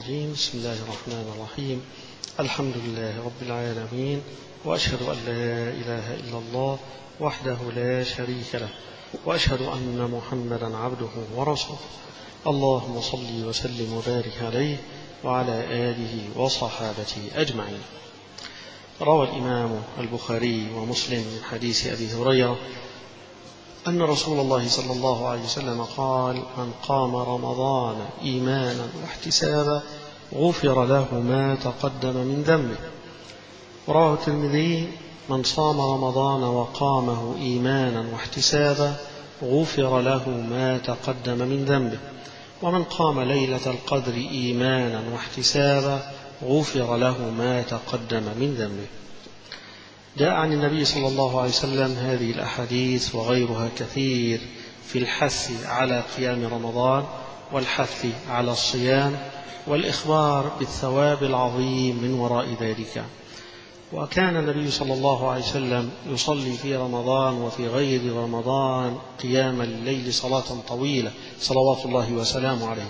الرجيم. بسم الله الرحمن الرحيم. الحمد لله رب العالمين، وأشهد أن لا إله إلا الله وحده لا شريك له، وأشهد أن محمدا عبده ورسوله. اللهم صل وسلم وبارك عليه وعلى آله وصحابته أجمعين. روى الإمام البخاري ومسلم من حديث أبي هريرة أن رسول الله صلى الله عليه وسلم قال: من قام رمضان إيمانا واحتسابا غفر له ما تقدم من ذنبه. رواه الترمذي: من صام رمضان وقامه إيمانا واحتسابا غفر له ما تقدم من ذنبه. ومن قام ليلة القدر إيمانا واحتسابا غفر له ما تقدم من ذنبه. جاء عن النبي صلى الله عليه وسلم هذه الأحاديث وغيرها كثير في الحث على قيام رمضان والحث على الصيام والإخبار بالثواب العظيم من وراء ذلك. وكان النبي صلى الله عليه وسلم يصلي في رمضان وفي غير رمضان قيام الليل صلاة طويلة صلوات الله وسلامه عليه،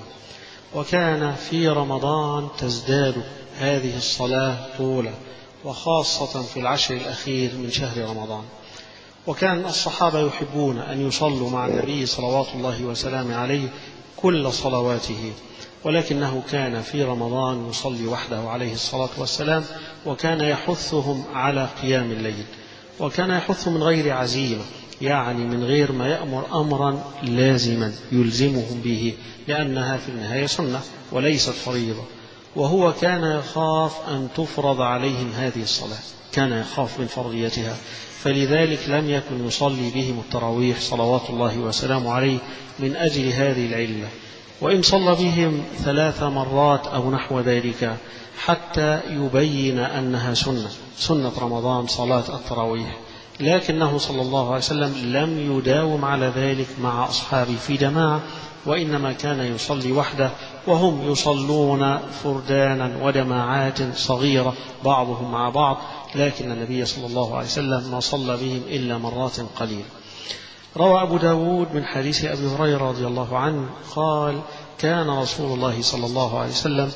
وكان في رمضان تزداد هذه الصلاة طولا، وخاصة في العشر الأخير من شهر رمضان. وكان الصحابة يحبون أن يصلوا مع النبي صلوات الله وسلامه عليه كل صلواته، ولكنه كان في رمضان يصلي وحده عليه الصلاة والسلام، وكان يحثهم على قيام الليل، وكان يحث من غير عزيمة، يعني من غير ما يأمر أمرا لازما يلزمهم به، لأنها في النهاية سنة وليست فريضة. وهو كان يخاف أن تفرض عليهم هذه الصلاة، كان يخاف من فرضيتها، فلذلك لم يكن يصلي بهم التراويح صلوات الله وسلامه عليه من أجل هذه العلة. وإن صلى بهم 3 مرات أو نحو ذلك حتى يبين أنها سنة رمضان صلاة التراويح، لكنه صلى الله عليه وسلم لم يداوم على ذلك مع أصحابه في جماعة، وإنما كان يصلي وحده، وهم يصلون فردانا وجماعات صغيرة بعضهم مع بعض، لكن النبي صلى الله عليه وسلم ما صلى بهم إلا مرات قليلة. روى أبو داود من حديث أبي هريرة رضي الله عنه قال: كان رسول الله صلى الله عليه وسلم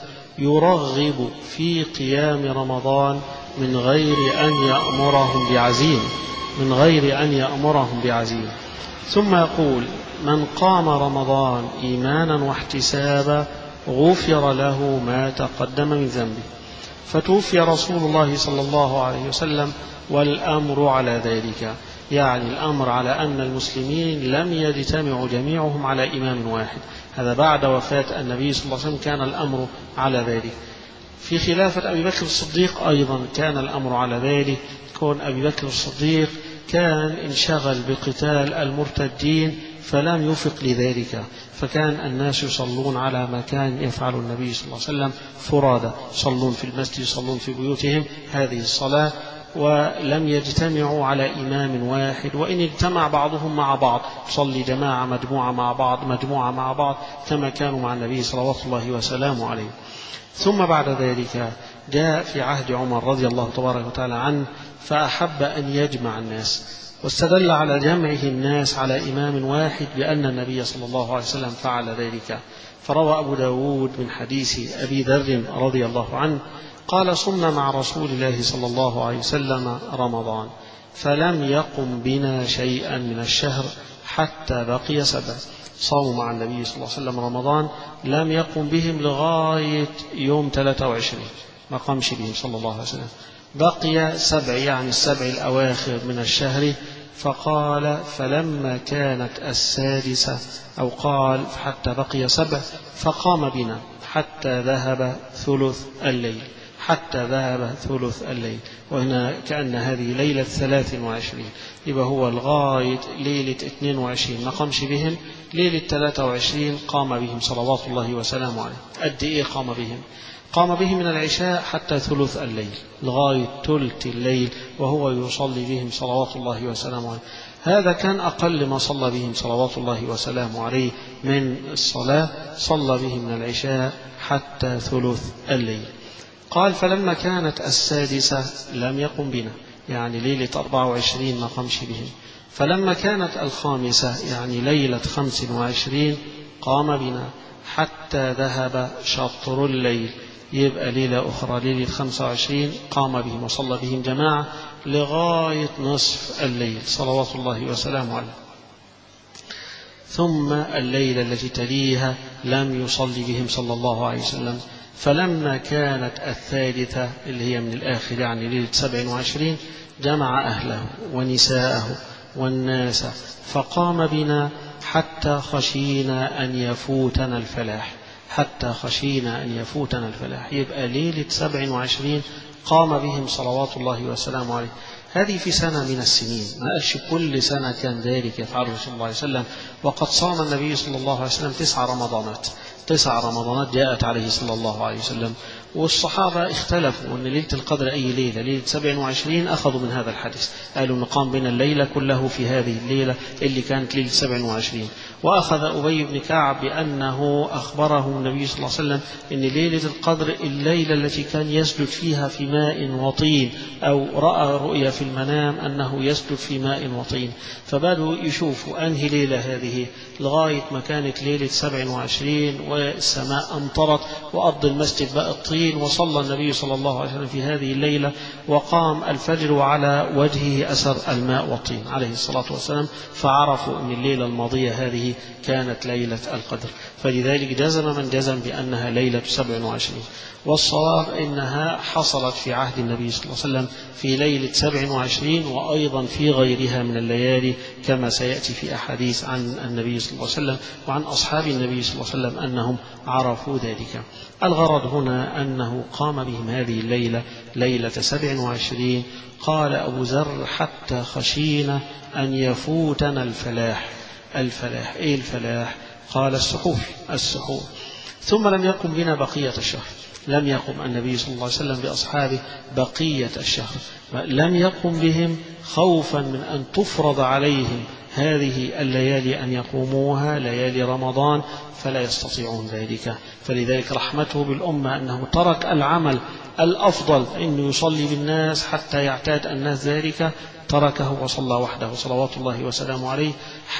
يرغب في قيام رمضان من غير أن يأمرهم بعزيمة، ثم يقول: من قام رمضان إيمانا واحتسابا غفر له ما تقدم من ذنبه. فتوفي رسول الله صلى الله عليه وسلم والأمر على ذلك، يعني الأمر على أن المسلمين لم يجتمعوا جميعهم على إمام واحد، هذا بعد وفاة النبي صلى الله عليه وسلم كان الأمر على ذلك. في خلافة أبي بكر الصديق أيضا كان الأمر على ذلك، كون أبي بكر الصديق كان انشغل بقتال المرتدين فلم يفق لذلك، فكان الناس يصلون على ما كان يفعل النبي صلى الله عليه وسلم فرادى، يصلون في المسجد، يصلون في بيوتهم هذه الصلاة، ولم يجتمعوا على إمام واحد. وإن اجتمع بعضهم مع بعض صلي جماعة مجموعة مع بعض كما كانوا مع النبي صلوات الله وسلامه عليه. ثم بعد ذلك جاء في عهد عمر رضي الله تبارك وتعالى عنه فأحب أن يجمع الناس، واستدل على جمعه الناس على إمام واحد بأن النبي صلى الله عليه وسلم فعل ذلك. فروى أبو داود من حديث أبي ذر رضي الله عنه قال: صمنا مع رسول الله صلى الله عليه وسلم رمضان فلم يقم بنا شيئا من الشهر حتى بقي 7. صاموا مع النبي صلى الله عليه وسلم رمضان لم يقم بهم لغاية يوم 23، ما قامش بهم صلى الله عليه وسلم، بقي 7 يعني 7 الأواخر من الشهر. فقال: فلما كانت 6 أو قال حتى بقي 7 فقام بنا حتى ذهب ثلث الليل. وهنا كأن هذه ليلة 23، يبقى هو لغاية ليلة 22 ما قامش بهم، ليلة 23 قام بهم صلوات الله وسلامه عليه. قد إيه قام بهم؟ قام بهم من العشاء حتى ثلث الليل، لغاية ثلث الليل وهو يصلي بهم صلوات الله وسلامه عليه. هذا كان أقل ما صلى بهم صلوات الله وسلامه عليه من الصلاة، صلى بهم من العشاء حتى ثلث الليل. قال: فلما كانت 6 لم يقم بنا، يعني ليلة 24 ما قامش بهم. فلما كانت 5 يعني ليلة 25 قام بنا. حتى ذهب شطر الليل. يبقى ليلة أخرى ليلة 25 قام بهم وصلى بهم جماعة لغاية نصف الليل صلوات الله وسلامه عليه. ثم الليلة التي تليها لم يصلي بهم صلى الله عليه وسلم، فلما كانت الثالثة اللي هي من الآخر يعني ليلة 27 جمع أهله ونساءه والناس فقام بنا حتى خشينا أن يفوتنا الفلاح. حتى خشينا أن يفوتنا الفلاح. يبقى ليلة 27 قام بهم صلوات الله وسلامه عليه. هذه في سنة من السنين، ما قالش كل سنة كان ذلك يفعله صلى الله عليه وسلم. وقد صام النبي صلى الله عليه وسلم 9 رمضانات، 9 رمضانات جاءت عليه صلى الله عليه وسلم. والصحابة اختلفوا أن ليلة القدر أي ليلة. ليلة 27 أخذوا من هذا الحديث، قالوا نقام بنا الليلة كله في هذه الليلة اللي كانت ليلة 27. وأخذ أبي بن كعب بأنه أخبره النبي صلى الله عليه وسلم أن ليلة القدر الليلة التي كان يسجد فيها في ماء وطين، أو رأى رؤيا في المنام أنه يسجد في ماء وطين. فبدوا يشوفوا أنهي ليلة هذه لغاية ما كانت ليلة 27 والسماء أمطرت وأرض المسجد بقى الطين. وصلى النبي صلى الله عليه وسلم في هذه الليلة وقام الفجر وعلى وجهه أثر الماء والطين عليه الصلاة والسلام، فعرفوا أن الليلة الماضية هذه كانت ليلة القدر. فلذلك جزم من جزم بأنها ليلة 27. والصواب إنها حصلت في عهد النبي صلى الله عليه وسلم في ليلة 27 وأيضا في غيرها من الليالي كما سيأتي في أحاديث عن النبي صلى الله عليه وسلم وعن أصحاب النبي صلى الله عليه وسلم أنهم عرفوا ذلك. الغرض هنا أنه قام بهم هذه الليلة ليلة 27. قال أبو ذر حتى خشينا أن يفوتنا الفلاح. الفلاح إيه الفلاح؟ قال السحور. السحور. ثم لم يقم بنا بقية الشهر. لم يقم النبي صلى الله عليه وسلم بأصحابه بقية الشهر، لم يقم بهم خوفا من أن تفرض عليهم هذه الليالي أن يقوموها ليالي رمضان فلا يستطيعون ذلك. فلذلك رحمته بالأمة أنه ترك العمل الأفضل أنه يصلي بالناس حتى يعتاد الناس ذلك، تركه وصلى وحده صلوات الله وسلامه عليه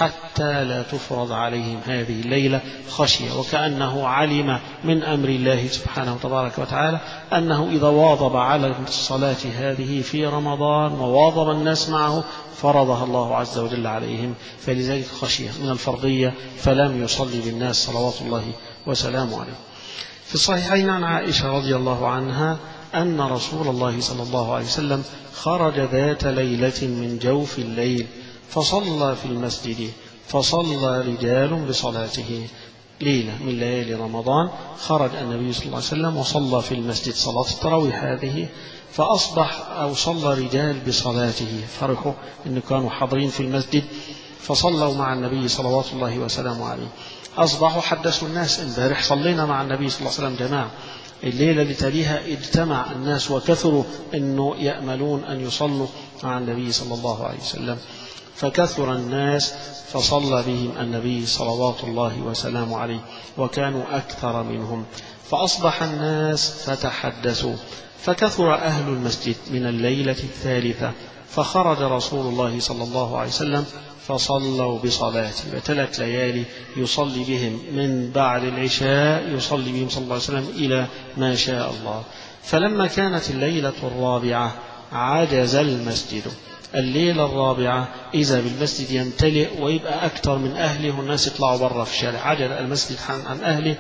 حتى لا تفرض عليهم هذه الليلة خشية. وكأنه علم من أمر الله سبحانه وتبارك وتعالى أنه إذا واظب على الصلاة هذه في رمضان وواظب الناس معه فرضها الله عز وجل عليهم، فلذلك خشية من الفرضية فلم يصلي بالناس صلوات الله وسلامه عليه. في الصحيحين عن عائشة رضي الله عنها أن رسول الله صلى الله عليه وسلم خرج ذات ليلة من جوف الليل فصلى في المسجد، فصلى رجال بصلاته. ليلة من ليالي رمضان خرج النبي صلى الله عليه وسلم وصلى في المسجد صلاة التراويح هذه، فأصبح أو صلى رجال بصلاته، فرحوا أن كانوا حاضرين في المسجد فصلوا مع النبي صلوات الله وسلامه عليه. أصبحوا حدثوا الناس امبارح صلينا مع النبي صلى الله عليه وسلم جماعة. الليلة اللي تليها اجتمع الناس وكثروا أنه يأملون أن يصلوا مع النبي صلى الله عليه وسلم، فكثر الناس فصلى بهم النبي صلوات الله وسلامه عليه وكانوا أكثر منهم. فأصبح الناس فتحدثوا فكثر أهل المسجد من الليلة الثالثة، فخرج رسول الله صلى الله عليه وسلم فصلوا بصلاته. 3 ليالي يصلي بهم من بعد العشاء، يصلي بهم صلى الله عليه وسلم إلى ما شاء الله. فلما كانت الليلة الرابعة عجز المسجد. الليلة الرابعة إذا بالمسجد يمتلئ ويبقى أكثر من أهله، والناس يطلعوا برا في الشارع. عجز المسجد عن أهله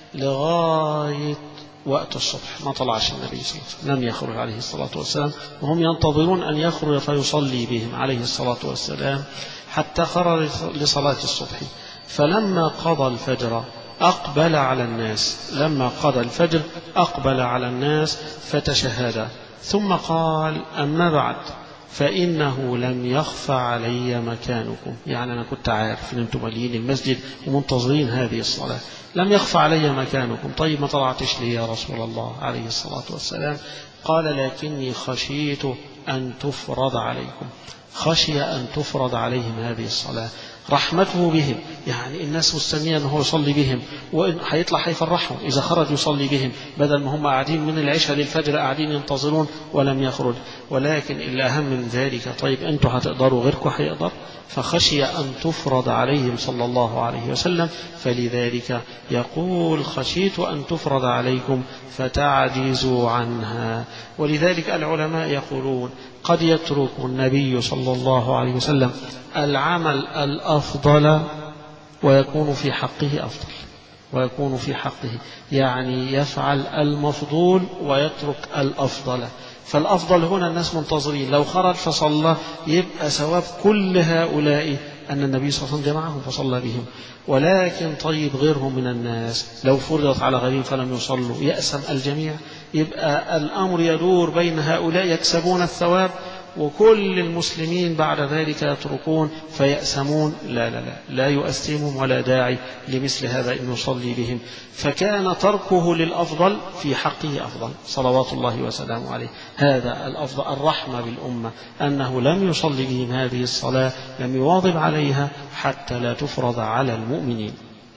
لغاية وقت الصبح ما طلعش النبي صلى الله عليه وسلم، لم يخرج عليه الصلاة والسلام، وهم ينتظرون أن يخرج فيصلي بهم عليه الصلاة والسلام حتى خرج لصلاة الصبح. فلما قضى الفجر أقبل على الناس، لما قضى الفجر أقبل على الناس فتشهد ثم قال: أما بعد فإنه لم يخفى علي مكانكم. يعني أنا كنت عارف أن أنتم مالين المسجد ومنتظرين هذه الصلاة، لم يخفى علي مكانكم. طيب ما طلعتش لي يا رسول الله عليه الصلاة والسلام؟ قال: لكني خشيت أن تفرض عليكم، خشي أن تفرض عليهم هذه الصلاة، رحمته بهم، يعني الناس مستنية أنه هو يصلي بهم، وهيطلع هيفرحهم إذا خرج يصلي بهم، بدل ما هم قاعدين من العشاء للفجر قاعدين ينتظرون ولم يخرج. ولكن الأهم من ذلك، طيب أنتوا هتقدروا غيركم هيقدر؟ فخشي أن تفرض عليهم صلى الله عليه وسلم، فلذلك يقول خشيت أن تفرض عليكم فتعجزوا عنها. ولذلك العلماء يقولون قد يترك النبي صلى الله عليه وسلم العمل الأفضل ويكون في حقه أفضل، ويكون في حقه يعني يفعل المفضول ويترك الأفضل. فالأفضل هنا الناس منتظرين، لو خرج فصلى يبقى ثواب كل هؤلاء أن النبي صلى الله عليه وسلم جمعهم فصلى بهم. ولكن طيب غيرهم من الناس لو فرضت على غيرهم فلم يصلوا يأسم الجميع، يبقى الأمر يدور بين هؤلاء يكسبون الثواب وكل المسلمين بعد ذلك يتركون فيأسمون. لا لا لا، لا يؤسمهم ولا داعي لمثل هذا أن يصلي بهم. فكان تركه للأفضل في حقه أفضل صلوات الله وسلامه عليه. هذا الأفضل، الرحمة بالأمة أنه لم يصلي بهم هذه الصلاة، لم يواظب عليها حتى لا تفرض على المؤمنين.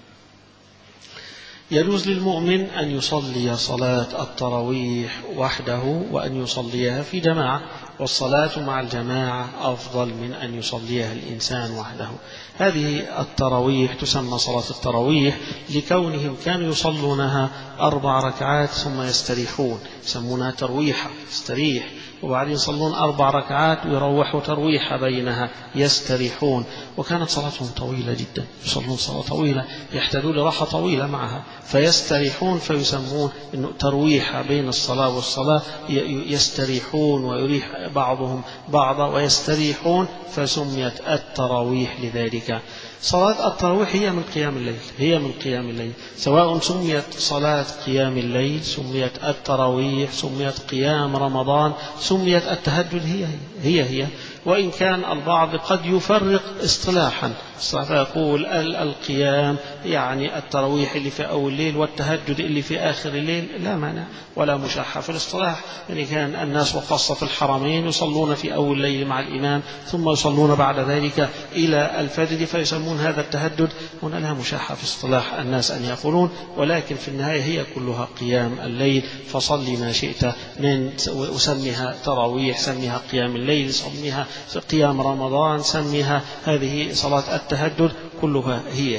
يجوز للمؤمن أن يصلي صلاة التراويح وحده وأن يصليها في جماعة، والصلاة مع الجماعة أفضل من أن يصليها الإنسان وحده. هذه التراويح تسمى صلاة التراويح لكونهم كانوا يصلونها 4 ركعات ثم يستريحون، يسمونها ترويحة، يستريح وبعدين يصلون 4 ركعات ويروحوا ترويحة بينها يستريحون. وكانت صلاتهم طويلة جدا، يصلون صلاة طويلة يحتاجون لراحة طويلة معها فيستريحون، فيسمون إنه ترويحة بين الصلاة والصلاة، يستريحون ويريح بعضهم بعضا ويستريحون، فسميت التراويح لذلك. صلاة التراويح هي من قيام الليل، هي من قيام الليل، سواء سميت صلاة قيام الليل، سميت التراويح، سميت قيام رمضان، سميت التهجد، هي وإن كان البعض قد يفرق اصطلاحا، فيقول القيام يعني التراويح اللي في أول الليل والتهجد اللي في آخر الليل، لا مانع ولا مشاحة في الاصطلاح. يعني كان الناس وخاصة في الحرمين يصلون في أول الليل مع الإمام ثم يصلون بعد ذلك إلى الفجر فيسمون هذا التهجد. هنا لا مشاحة في اصطلاح الناس أن يقولون، ولكن في النهاية هي كلها قيام الليل. فصلي ما شئت من، وسميها تراويح، سميها قيام الليل، سميها قيام رمضان، سميها هذه صلاة التهجد، كلها هي.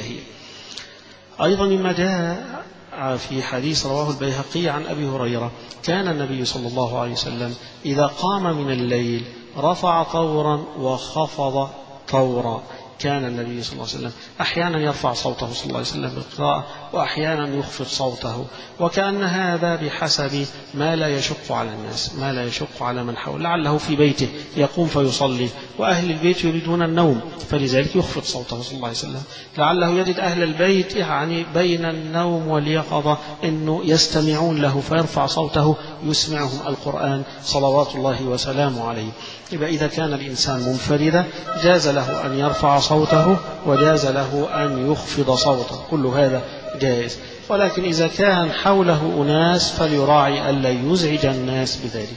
أيضا مما جاء في حديث رواه البيهقي عن أبي هريرة كان النبي صلى الله عليه وسلم إذا قام من الليل رفع طورا وخفض طورا. كان النبي صلى الله عليه وسلم أحيانا يرفع صوته صلى الله عليه وسلم بالقراءة وأحيانا يخفض صوته، وكأن هذا بحسب ما لا يشق على الناس، ما لا يشق على من حوله. لعله في بيته يقوم فيصلي وأهل البيت يريدون النوم فلذلك يخفض صوته صلى الله عليه وسلم. لعله يجد أهل البيت يعني بين النوم واليقظة أنه يستمعون له فيرفع صوته يسمعهم القرآن صلوات الله وسلامه عليه. إذا كان الإنسان منفردا جاز له أن يرفع صوته وجاز له أن يخفض صوته، كل هذا جائز. ولكن إذا كان حوله أناس فليراعي ألا يزعج الناس بذلك.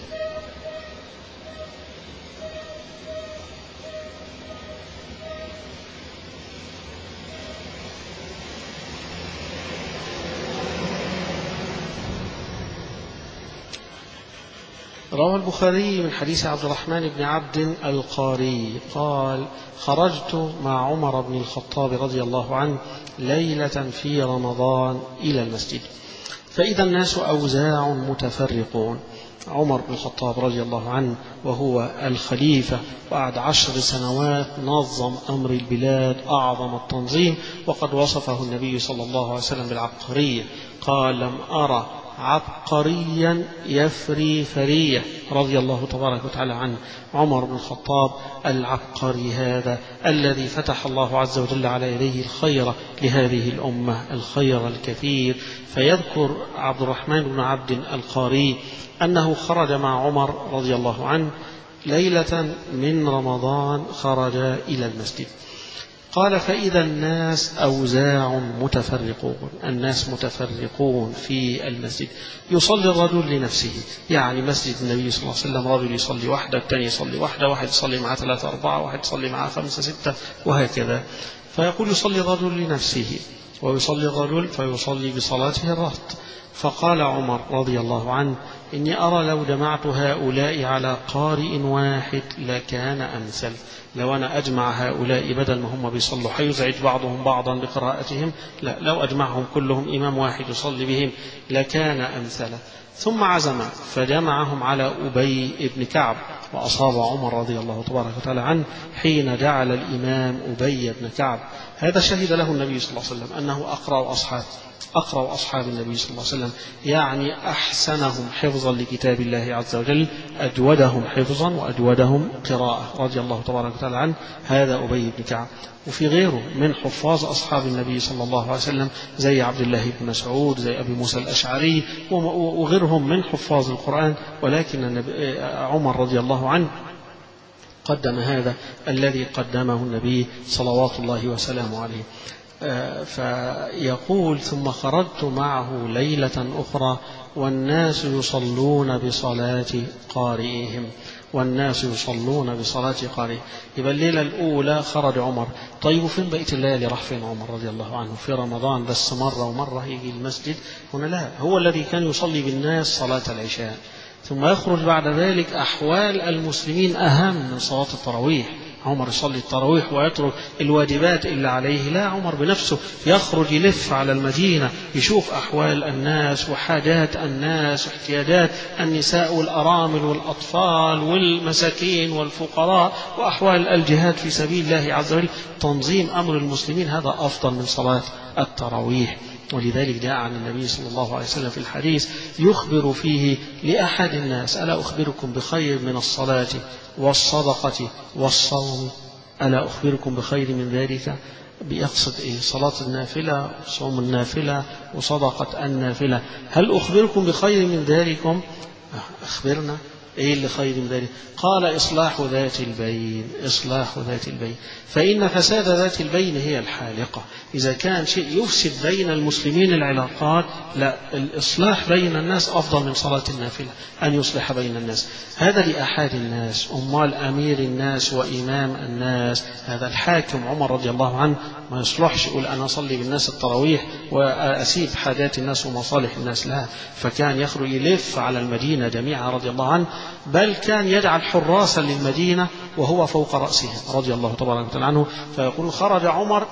روى البخاري من حديث عبد الرحمن بن عبد القاري قال خرجت مع عمر بن الخطاب رضي الله عنه ليلة في رمضان إلى المسجد فإذا الناس أوزاع متفرقون. عمر بن الخطاب رضي الله عنه وهو الخليفة وقعد 10 سنوات نظم أمر البلاد أعظم التنظيم، وقد وصفه النبي صلى الله عليه وسلم بالعبقرية، قال لم أرى عبقريا يفري فرية، رضي الله تبارك وتعالى عنه. عمر بن الخطاب العبقري هذا الذي فتح الله عز وجل على يديه الخير لهذه الأمة، الخير الكثير. فيذكر عبد الرحمن بن عبد القاري أنه خرج مع عمر رضي الله عنه ليلة من رمضان، خرج إلى المسجد. قال فإذا الناس أوزاع متفرقون، الناس متفرقون في المسجد، يصلي الرجل لنفسه، يعني مسجد النبي صلى الله عليه وسلم رجل يصلي وحده، الثاني يصلي وحده، واحد يصلي معه 3 4، واحد يصلي معه 5 6، وهكذا. فيقول يصلي الرجل لنفسه، ويصلي الرجل فيصلي بصلاته الرهط. فقال عمر رضي الله عنه إني أرى لو جمعت هؤلاء على قارئ واحد لكان أمثل، لو أنا أجمع هؤلاء بدل ما هم بيصلوا حيزعج بعضهم بعضا بقراءتهم، لا، لو أجمعهم كلهم إمام واحد يصلي بهم لكان أمثل. ثم عزم فجمعهم على أبي بن كعب، وأصاب عمر رضي الله تبارك وتعالى عنه حين جعل الإمام أبي بن كعب. هذا شهد له النبي صلى الله عليه وسلم أنه أقرأ أصحاب النبي صلى الله عليه وسلم، يعني أحسنهم حفظا لكتاب الله عز وجل، أجودهم حفظا وأجودهم قراءة، رضي الله تبارك وتعالى عنه. هذا أبي بن كعب. وفي غيره من حفاظ أصحاب النبي صلى الله عليه وسلم زي عبد الله بن مسعود، زي أبي موسى الأشعري، وغيرهم من حفاظ القرآن. ولكن عمر رضي الله عنه قدم هذا الذي قدمه النبي صلوات الله وسلامه عليه. فيقول ثم خرجت معه ليلة أخرى والناس يصلون بصلاة قارئهم، والناس يصلون بصلاة قارئ. يبقى الليلة الأولى خرج عمر. طيب فين بقية الليالي؟ راح فين عمر رضي الله عنه؟ في رمضان بس مرة ومرة يجي المسجد؟ هنا لا، هو الذي كان يصلي بالناس صلاة العشاء، ثم يخرج بعد ذلك. أحوال المسلمين أهم من صلاة التراويح. عمر يصلي التراويح ويترك الواجبات اللي عليه؟ لا، عمر بنفسه يخرج يلف على المدينة يشوف أحوال الناس وحاجات الناس واحتياجات النساء والأرامل والأطفال والمساكين والفقراء، وأحوال الجهاد في سبيل الله عز وجل، تنظيم أمر المسلمين. هذا أفضل من صلاة التراويح. ولذلك جاء عن النبي صلى الله عليه وسلم في الحديث يخبر فيه لأحد الناس: ألا أخبركم بخير من الصلاة والصدقة والصوم؟ ألا أخبركم بخير من ذلك؟ بيقصد إيه؟ صلاة النافلة، صوم النافلة، وصدقة النافلة. هل أخبركم بخير من ذلكم؟ أخبرنا إيه اللي خير من ذلك؟ قال إصلاح ذات البين، إصلاح ذات البين، فإن فساد ذات البين هي الحالقة. إذا كان شيء يفسد بين المسلمين العلاقات، لا، الإصلاح بين الناس أفضل من صلاة النافلة، أن يصلح بين الناس. هذا لأحد الناس. أمال أمير الناس وإمام الناس هذا الحاكم عمر رضي الله عنه ما يصلحش يقول أنا أصلي بالناس التراويح وأسيب حاجات الناس ومصالح الناس، لا، فكان يخرج يلف على المدينة جميعا رضي الله عنه، بل كان يجعل حراسا للمدينة وهو فوق رأسها رضي الله تبارك وتعالى عنه. فيقول خرج عمر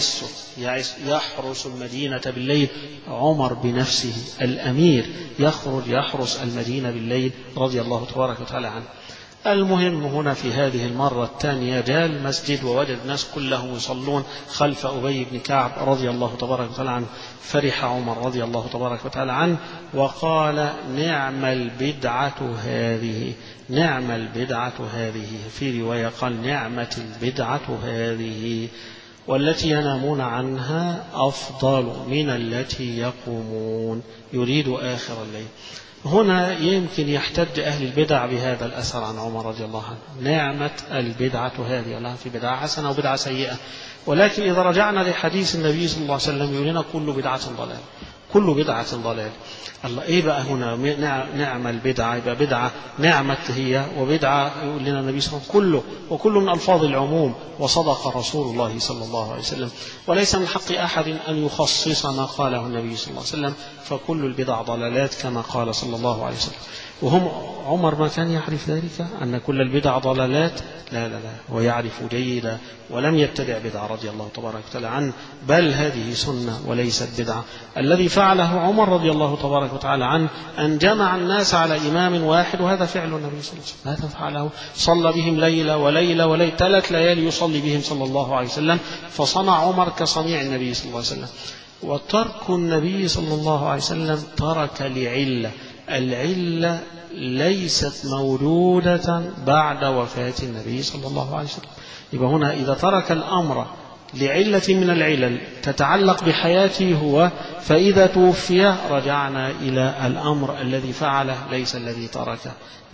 يحرس المدينة بالليل. عمر بنفسه الأمير يخرج يحرس المدينة بالليل رضي الله تبارك وتعالى عنه. المهم هنا في هذه المرة الثانية جاء المسجد ووجد الناس كلهم يصلون خلف أبي بن كعب رضي الله تبارك وتعالى عنه. فرح عمر رضي الله تبارك وتعالى عنه وقال: نعم البدعة هذه، نعم البدعة هذه. في رواية قال: نعمة البدعة هذه، والتي ينامون عنها أفضل من التي يقومون. يريد آخر الليل. هنا يمكن يحتج أهل البدع بهذا الأثر عن عمر رضي الله عنه. نعمة البدعة هذه، لا في بدعة حسنة وبدعة سيئة، ولكن إذا رجعنا لحديث النبي صلى الله عليه وسلم يقول لنا كل بدعة ضلال، كل بدعة ضلال. الله إيه بقى هنا نعم البدعة؟ يبقى بدعة نعمة هي، وبدعة يقول لنا النبي صلى الله عليه وسلم كله، وكل من ألفاظ العموم. وصدق رسول الله صلى الله عليه وسلم، وليس من حق أحد أن يخصص ما قاله النبي صلى الله عليه وسلم، فكل البدع ضلالات كما قال صلى الله عليه وسلم. وهم عمر ما كان يعرف ذلك أن كل البدع ضلالات؟ لا لا لا، ويعرف جيدا، ولم يبتدع بدعة رضي الله تبارك وتعالى عنه، بل هذه سنة وليست بدعة. الذي فعله عمر رضي الله تبارك وتعالى عنه أن جمع الناس على إمام واحد، وهذا فعل النبي صلى الله عليه وسلم، هذا فعله. صلى بهم ليلة وليلة وليلة، 3 ليالي يصلي بهم صلى الله عليه وسلم. فصنع عمر كصنيع النبي صلى الله عليه وسلم. وترك النبي صلى الله عليه وسلم ترك لعلة، العلة ليست موجودة بعد وفاة النبي صلى الله عليه وسلم. يبقى هنا إذا ترك الأمر لعلة من العلل تتعلق بحياته هو، فإذا توفي رجعنا إلى الأمر الذي فعله ليس الذي تركه.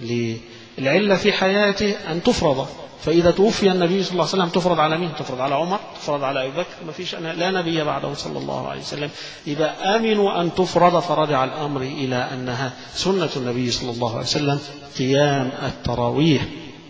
العلة في حياته أن تفرض، فإذا توفي النبي صلى الله عليه وسلم تفرض على مين؟ تفرض على عمر، تفرض على أبي بكر، ما فيش لا نبي بعده صلى الله عليه وسلم. إذا آمنوا أن تفرض فرجع الأمر إلى أنها سنة النبي صلى الله عليه وسلم قيام التراويح.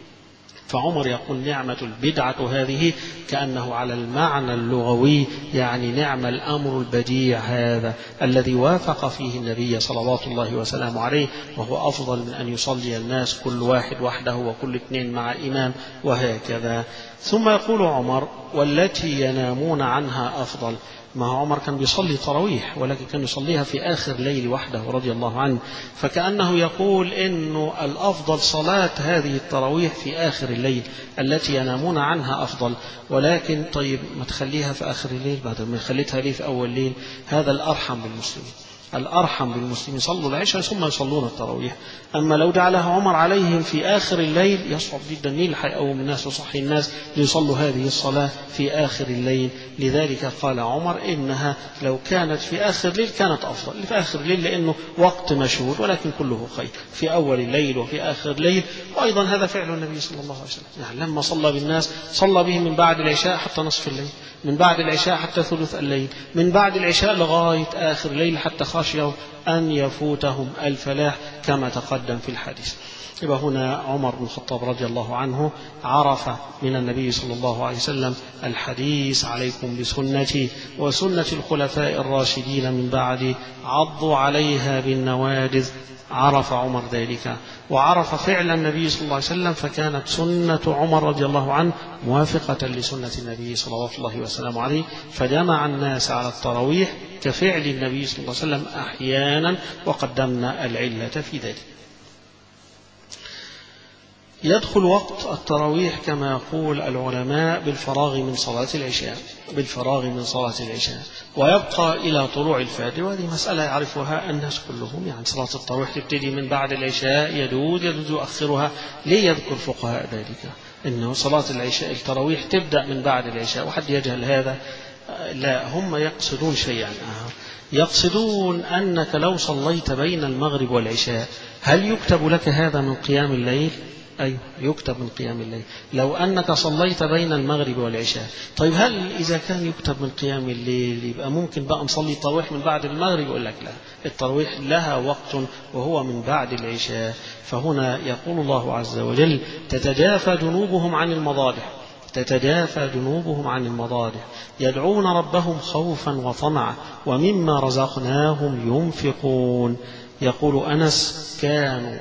فعمر يقول نعمة البدعة هذه، كأنه على المعنى اللغوي يعني نعم الأمر البديع هذا الذي وافق فيه النبي صلوات الله وسلامه عليه، وهو أفضل من أن يصلي الناس كل واحد وحده وكل اثنين مع إمام وهكذا. ثم يقول عمر والتي ينامون عنها أفضل. ما عمر كان بيصلي تراويح ولكن كان يصليها في آخر ليل وحده رضي الله عنه، فكأنه يقول إنه الأفضل صلاة هذه التراويح في آخر الليل، التي ينامون عنها أفضل. ولكن طيب ما تخليها في آخر الليل بعد ما خليتها ليه في أول ليل؟ هذا الأرحم بالمسلمين، الأرحم بالمسلمين يصلوا العشاء ثم يصلون التراويح. أما لو جعلها عمر عليهم في آخر الليل يصعب جدا، مين اللي هيقوم الناس وصحي الناس ليصلوا هذه الصلاة في آخر الليل؟ لذلك قال عمر إنها لو كانت في آخر الليل كانت أفضل، في آخر الليل لأنه وقت مشهود، ولكن كله خير في أول الليل وفي آخر الليل. وأيضا هذا فعل النبي صلى الله عليه وسلم، يعني لما صلى بالناس صلى بهم من بعد العشاء حتى نصف الليل، من بعد العشاء حتى ثلث الليل، من بعد العشاء لغاية آخر الليل حتى خشيوا أن يفوتهم الفلاح كما تقدم في الحديث. يبقى هنا عمر بن الخطاب رضي الله عنه عرف من النبي صلى الله عليه وسلم الحديث عليكم بسنتي وسنة الخلفاء الراشدين من بعدي عضوا عليها بالنواجذ. عرف عمر ذلك وعرف فعل النبي صلى الله عليه وسلم، فكانت سنة عمر رضي الله عنه موافقة لسنة النبي صلى الله عليه وسلم عليه، فجمع الناس على التراويح كفعل النبي صلى الله عليه وسلم أحيانا، وقدمنا العلة في ذلك. يدخل وقت التراويح كما يقول العلماء بالفراغ من صلاة العشاء، بالفراغ من صلاة العشاء، ويبقى إلى طلوع الفجر. وهذه مسألة يعرفها الناس كلهم، يعني صلاة التراويح تبتدي من بعد العشاء يجوز يؤخرها. ليه يذكر فقهاء ذلك إنه صلاة العشاء التراويح تبدأ من بعد العشاء؟ وحد يجهل هذا؟ لا، هم يقصدون شيئا، يقصدون أنك لو صليت بين المغرب والعشاء هل يكتب لك هذا من قيام الليل؟ أيوه يكتب من قيام الليل لو أنك صليت بين المغرب والعشاء. طيب هل إذا كان يكتب من قيام الليل يبقى ممكن بقى نصلي التراويح من بعد المغرب؟ يقول لك لا، التراويح لها وقت وهو من بعد العشاء. فهنا يقول الله عز وجل تتجافى جنوبهم عن المضاجع، تتجافى جنوبهم عن المضاجع يدعون ربهم خوفا وطمعا ومما رزقناهم ينفقون. يقول أنس كانوا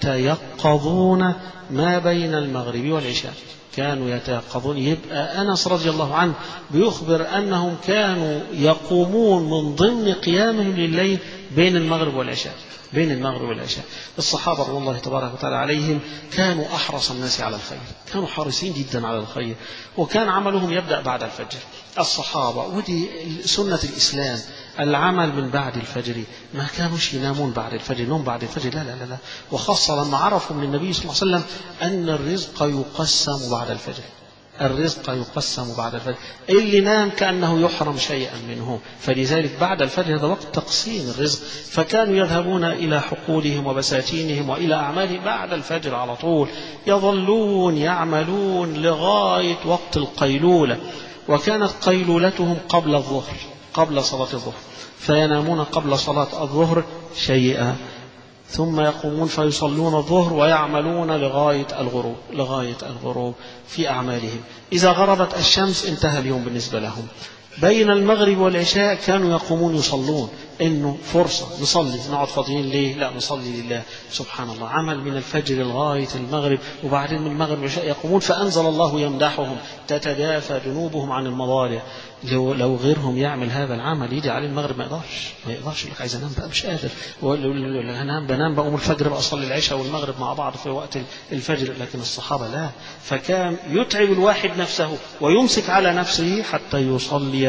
يتيقظون ما بين المغرب والعشاء، كانوا يتيقظون. يبقى أنس رضي الله عنه بيخبر أنهم كانوا يقومون من ضمن قيامهم لليل بين المغرب والعشاء، بين المغرب والعشاء. الصحابة رضي الله تبارك وتعالى عليهم كانوا أحرص الناس على الخير، كانوا حريصين جدا على الخير، وكان عملهم يبدأ بعد الفجر. الصحابة ودي سنة الإسلام، العمل من بعد الفجر، ما كانوش ينامون بعد الفجر، نوم بعد الفجر لا لا لا لا. وخاصة لما عرفوا من النبي صلى الله عليه وسلم أن الرزق يقسم بعد الفجر، الرزق يقسم بعد الفجر، اللي نام كأنه يحرم شيئا منه. فلذلك بعد الفجر هذا وقت تقسيم الرزق، فكانوا يذهبون إلى حقولهم وبساتينهم وإلى أعمالهم بعد الفجر على طول، يظلون يعملون لغاية وقت القيلولة. وكانت قيلولتهم قبل الظهر، قبل صلاة الظهر، فينامون قبل صلاة الظهر شيئا، ثم يقومون فيصلون الظهر ويعملون لغاية الغروب، لغاية الغروب في أعمالهم. إذا غربت الشمس انتهى اليوم بالنسبة لهم. بين المغرب والعشاء كانوا يقومون يصلون، إنه فرصة نصلي، نقعد فاضيين ليه؟ لا نصلي لله. سبحان الله، عمل من الفجر لغاية المغرب، وبعدين من المغرب والعشاء يقومون. فأنزل الله يمدحهم تتجافى جنوبهم عن المضاجع. لو غيرهم يعمل هذا العمل يجي عليه المغرب ما يقدرش يقول لك عايز انام بقى مش قادر، انام بنام بقوم الفجر بقى اصلي العشاء والمغرب مع بعض في وقت الفجر. لكن الصحابة لا، فكان يتعب الواحد نفسه ويمسك على نفسه حتى يصلي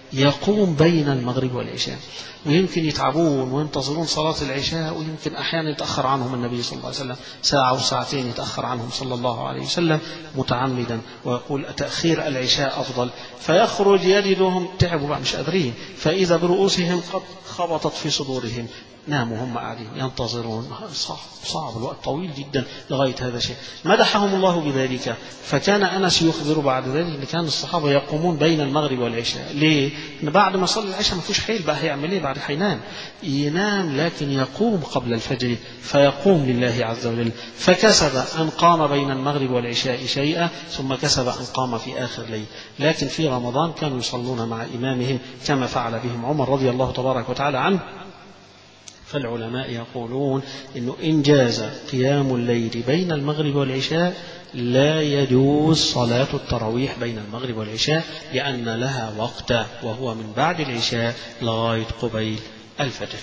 يقوم بين المغرب والعشاء، ويمكن يتعبون وينتظرون صلاة العشاء، ويمكن أحيانا يتأخر عنهم النبي صلى الله عليه وسلم ساعة وساعتين يتأخر عنهم صلى الله عليه وسلم متعمدا، ويقول تأخير العشاء أفضل، فيخرج يجدهم تعبوا بقى مش قادرين، فإذا برؤوسهم قد خبطت في صدورهم، ناموا هم قاعدين ينتظرون. صعب الوقت طويل جدا لغاية هذا الشيء. مدحهم الله بذلك. فكان أنس يخبر بعد ذلك أن كان الصحابة يقومون بين المغرب والعشاء. ليه؟ إن بعد ما صلى العشاء ما فيش حيل بقى، هيعمل إيه بعد؟ ينام لكن يقوم قبل الفجر، فيقوم لله عز وجل. فكسب أن قام بين المغرب والعشاء شيئا، ثم كسب أن قام في آخر الليل. لكن في رمضان كانوا يصلون مع إمامهم كما فعل بهم عمر رضي الله تبارك وتعالى عنه. فالعلماء يقولون إنه إن جاز قيام الليل بين المغرب والعشاء لا يجوز صلاة التراويح بين المغرب والعشاء، لأن لها وقتا وهو من بعد العشاء لغاية قبيل الفجر.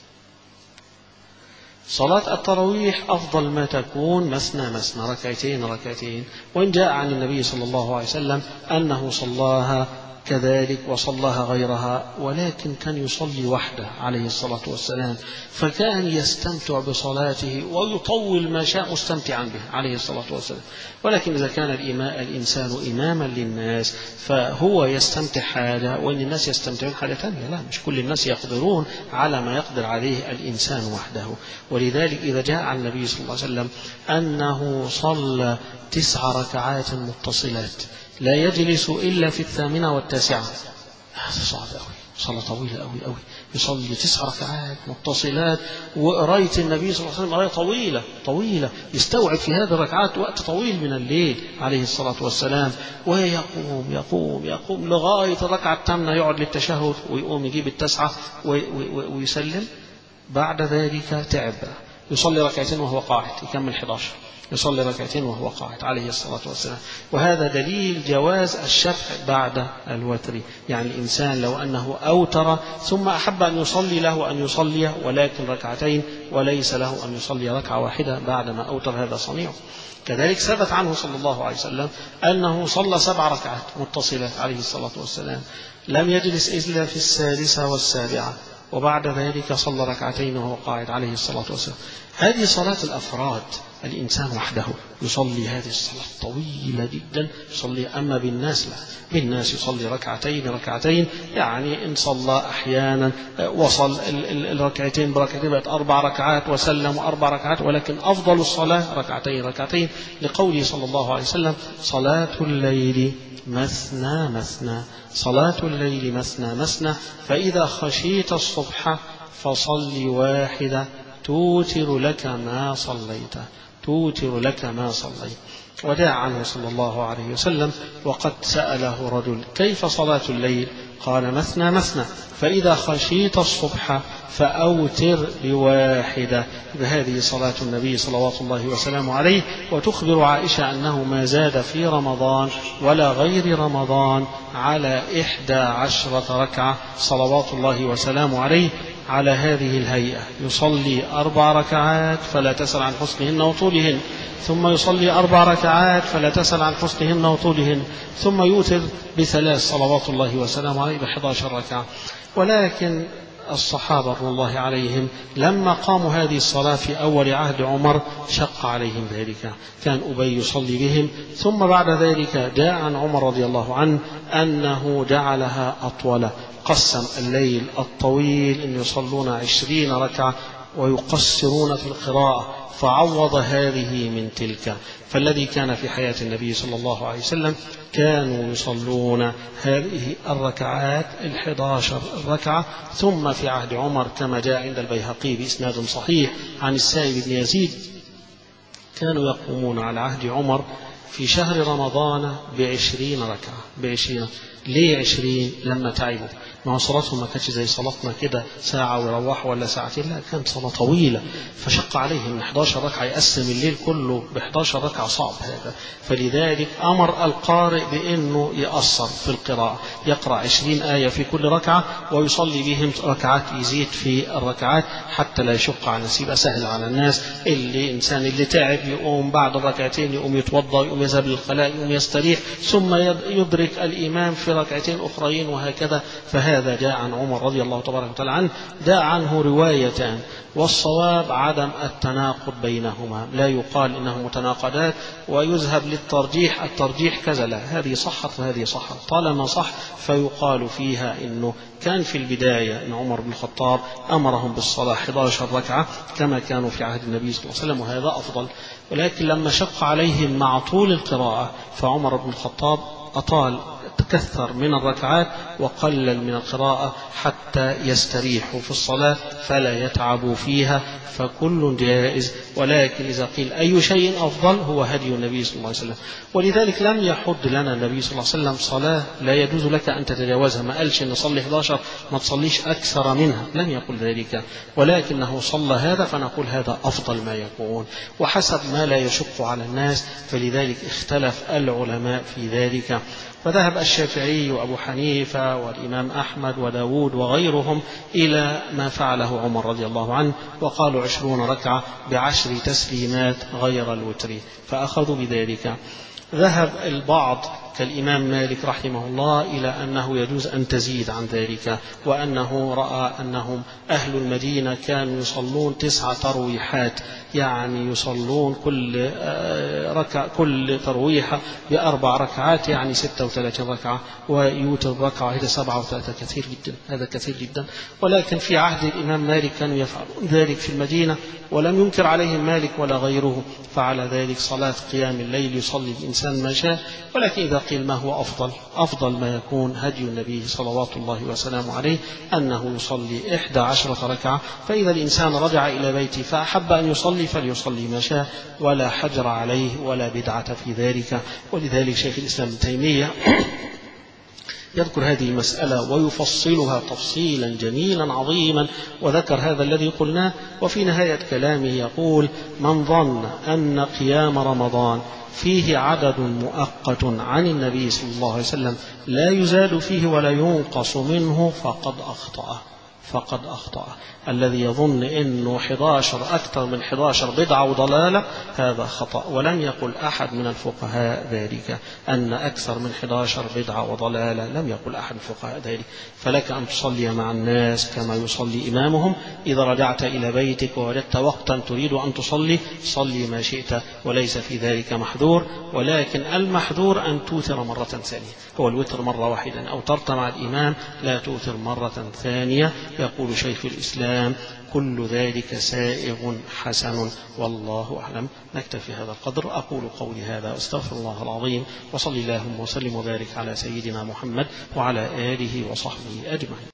صلاة التراويح أفضل ما تكون مثنى مثنى، ركعتين ركعتين، وإن جاء عن النبي صلى الله عليه وسلم أنه صلاها كذلك وصلىها غيرها، ولكن كان يصلي وحده عليه الصلاة والسلام، فكان يستمتع بصلاته ويطول ما شاء مستمتعا به عليه الصلاة والسلام. ولكن إذا كان الإنسان إماما للناس فهو يستمتع حاجة وإن الناس يستمتعون حاجة ثانية، لا، مش كل الناس يقدرون على ما يقدر عليه الإنسان وحده. ولذلك إذا جاء عن النبي صلى الله عليه وسلم أنه صلى 9 ركعات متصلات لا يجلس إلا في 8 و9، هذا صعب أوي، صلاة طويلة أوي أوي، يصلي 9 ركعات متصلات، وقراية النبي صلى الله عليه وسلم قراية طويلة طويلة، يستوعب في هذه الركعات وقت طويل من الليل عليه الصلاة والسلام، ويقوم يقوم يقوم لغاية الركعة الثامنة يقعد للتشهد، ويقوم يجيب 9 ويسلم. بعد ذلك تعب، يصلي ركعتين وهو قاعد، يكمل 11، يصلي ركعتين وهو قاعد عليه الصلاة والسلام. وهذا دليل جواز الشفع بعد الوتر، يعني الإنسان لو أنه أوتر ثم أحب أن يصلي له أن يصلي ولكن ركعتين، وليس له أن يصلي ركعة واحدة بعدما أوتر، هذا صنيعه. كذلك ثبت عنه صلى الله عليه وسلم أنه صلى 7 ركعات متصلة عليه الصلاة والسلام، لم يجلس إلا في 6 و7، وبعد ذلك صلى ركعتين وهو قاعد عليه الصلاة والسلام. هذه صلاة الأفراد، الإنسان وحده يصلي هذه الصلاة طويلة جدا يصلي. أما بالناس لا، بالناس يصلي ركعتين، يعني إن صلى أحيانا وصل الركعتين بركعتين بقت 4 ركعات وسلم 4 ركعات، ولكن أفضل الصلاة ركعتين، لقوله صلى الله عليه وسلم صلاة الليل مثنى مثنى، صلاة الليل مثنى مثنى، فإذا خشيت الصبح فصل واحدة توتر لك ما صليت، توتر لك ما صليت. وداع عنه صلى الله عليه وسلم وقد سأله رجل كيف صلاة الليل؟ قال مثنى مثنى، فإذا خشيت الصبح فأوتر بواحدة. بهذه صلاة النبي صلوات الله وسلامه عليه. وتخبر عائشة أنه ما زاد في رمضان ولا غير رمضان على 11 ركعة صلوات الله وسلامه عليه على هذه الهيئة، يصلي 4 ركعات فلا تسأل عن حسنهن وطولهن، ثم يصلي 4 ركعات فلا تسأل عن حسنهن وطولهن، ثم يوتر ب3 صلوات الله وسلامه عليه ب11 ركعة. ولكن الصحابة رضي الله عليهم لما قاموا هذه الصلاة في أول عهد عمر شق عليهم ذلك، كان أبي يصلي بهم، ثم بعد ذلك جاء عن عمر رضي الله عنه أنه جعلها أطول، قسم الليل الطويل إن يصلون 20 ركعة ويقصرون في القراءة، فعوض هذه من تلك. فالذي كان في حياة النبي صلى الله عليه وسلم كانوا يصلون هذه الركعات 11 ركعة. ثم في عهد عمر كما جاء عند البيهقي بإسناد صحيح عن السائب بن يزيد كانوا يقومون على عهد عمر في شهر رمضان 20 ركعة 20. ليه 20؟ لما تعبوا، ما صلاتهم ما كانتش زي صلاتنا كده ساعة ويروحوا ولا ساعتين، لا، كانت صلاة طويلة، فشق عليهم 11 ركعة يقسم الليل كله ب11 ركعة، صعب هذا. فلذلك أمر القارئ بأنه يأثر في القراءة، يقرأ 20 آية في كل ركعة ويصلي بهم ركعات، يزيد في الركعات حتى لا يشق على الناس، يبقى سهل على الناس. الإنسان اللي تعب يقوم بعد الركعتين يقوم يتوضأ، يقوم يذهب للخلاء، يقوم يستريح، ثم يدرك الإمام في ركعتين أخرين وهكذا. فهذا جاء عن عمر رضي الله تبارك وتعالى عنه، جاء عنه روايتان، والصواب عدم التناقض بينهما، لا يقال إنه متناقضات ويذهب للترجيح، الترجيح كذا، لا، هذه صحت وهذه صحت، طالما صح فيقال فيها إنه كان في البداية إن عمر بن الخطاب أمرهم بالصلاة 11 ركعة كما كانوا في عهد النبي صلى الله عليه وسلم، وهذا أفضل. ولكن لما شق عليهم مع طول القراءة فعمر بن الخطاب أطال، تكثر من الركعات وقلل من القراءة حتى يستريحوا في الصلاة فلا يتعبوا فيها، فكل جائز. ولكن إذا قيل أي شيء أفضل هو هدي النبي صلى الله عليه وسلم، ولذلك لم يحد لنا النبي صلى الله عليه وسلم صلاة لا يجوز لك أن تتجاوزها، ما قالش إن صلي 11 ما تصليش أكثر منها، لم يقل ذلك، ولكنه صلى هذا فنقول هذا أفضل ما يكون وحسب ما لا يشق على الناس، فلذلك اختلف العلماء في ذلك. فذهب الشافعي وأبو حنيفة والإمام أحمد وداود وغيرهم إلى ما فعله عمر رضي الله عنه، وقالوا 20 ركعة ب10 تسليمات غير الوتر، فأخذوا بذلك. ذهب البعض كالإمام مالك رحمه الله إلى أنه يجوز أن تزيد عن ذلك، وأنه رأى أنهم أهل المدينة كانوا يصلون 9 ترويحات، يعني يصلون كل ترويحة ب4 ركعات، يعني 36 ركعة، ويوتر ركعة إلى 7 و3، كثير جدا، هذا كثير جدا. ولكن في عهد الإمام مالك كانوا يفعلون ذلك في المدينة ولم ينكر عليهم مالك ولا غيره، فعلى ذلك صلاة قيام الليل يصلي الإنسان ما شاء. ولكن إذا قيل ما هو أفضل ما يكون هدي النبي صلوات الله وسلامه عليه أنه يصلي 11 ركعة، فإذا الإنسان رجع إلى بيته فأحب أن يصلي فليصلي ما شاء ولا حجر عليه ولا بدعة في ذلك. ولذلك شيخ الإسلام ابن تيمية يذكر هذه المسألة ويفصلها تفصيلا جميلا عظيما، وذكر هذا الذي قلناه، وفي نهاية كلامه يقول: من ظن أن قيام رمضان فيه عدد مؤقت عن النبي صلى الله عليه وسلم لا يزاد فيه ولا ينقص منه فقد أخطأ. الذي يظن أنه 11 أكثر من 11 بدعة وضلالة هذا خطأ، ولم يقل أحد من الفقهاء ذلك أن أكثر من 11 بدعة وضلالة، لم يقل أحد من الفقهاء ذلك. فلك أن تصلي مع الناس كما يصلي إمامهم، إذا رجعت إلى بيتك ووجدت وقتا تريد أن تصلي صلي ما شئت، وليس في ذلك محذور. ولكن المحذور أن توتر مرة ثانية، هو الوتر مرة واحدة، أو ترتع مع الإمام لا توتر مرة ثانية. يقول شيخ الإسلام: كل ذلك سائغ حسن، والله أعلم. نكتفي هذا القدر. أقول قولي هذا واستغفر الله العظيم، وصلي اللهم وسلم وبارك على سيدنا محمد وعلى آله وصحبه أجمعين.